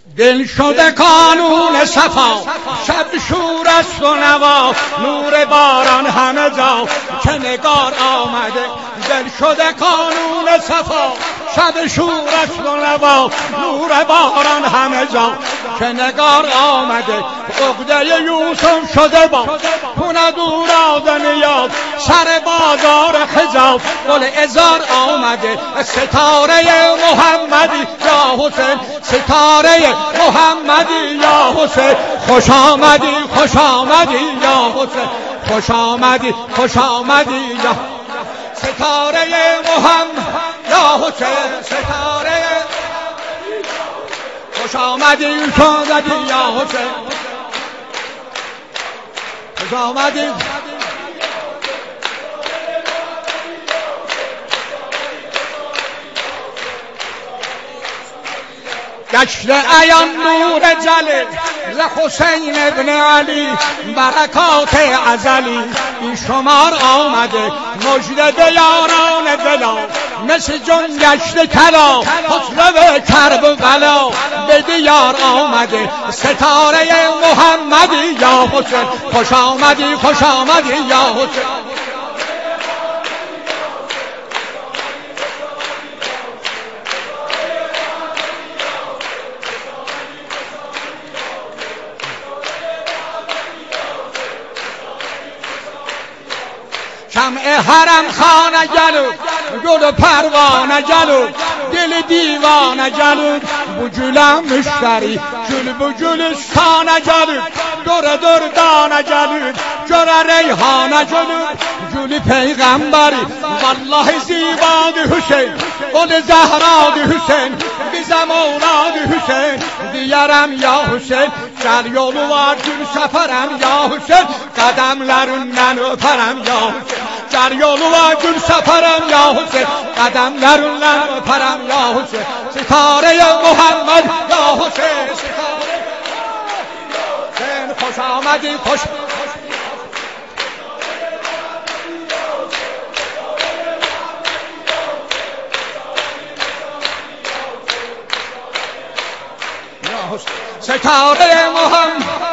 دل شده کانون صفا، شب شور است و نوا، نور باران همه جا که نگار آمده. دل شده کانون صفا، شب شور است و نوا، نور باران همه جا که نگار آمده. عقده یوسف شده با کند او را دنیا، سر بازار حجاب گل عذار آمده. ستاره محمدی یا حسین، ستاره محمدی یا حسین، خوش آمدی خوش آمدی یا حسین، خوش آمدی خوش آمدی یا ستاره محمد یا حسین، ستاره خوش آمدی خوش آمدی یا حسین، خوش آمدی. گشت عیان نور جلی ز حسین ابن علی، برکات ازلی بی شمار آمده. مژده به یاران دلا مثل جان گشت کلا، حسن کرب و بلا به دیار آمده. ستاره محمدی یا حسین، خوش آمدی خوش آمدی یا حسین. شمع حرم خانه جلو، گل پروانه جلو، دل دیوانه جلو، بجولم مشتری جل بجولستانه جلو، دور دور دانه جلو، جر ریحانه جلو، جل پیغمبری والله زیباد حسین، گل زهراد حسین، بیزم اولاد حسین. دیارم یا حسین، سر یولو var gül سفرم یا حسین، قدمlerinden öperim ya حسین. در یولو var gül سفرم یا حسین، قدمlerinden öperim ya حسین. ستاره محمد یا حسین، ستاره حسین، خوش آمدی خوش ستاره محمد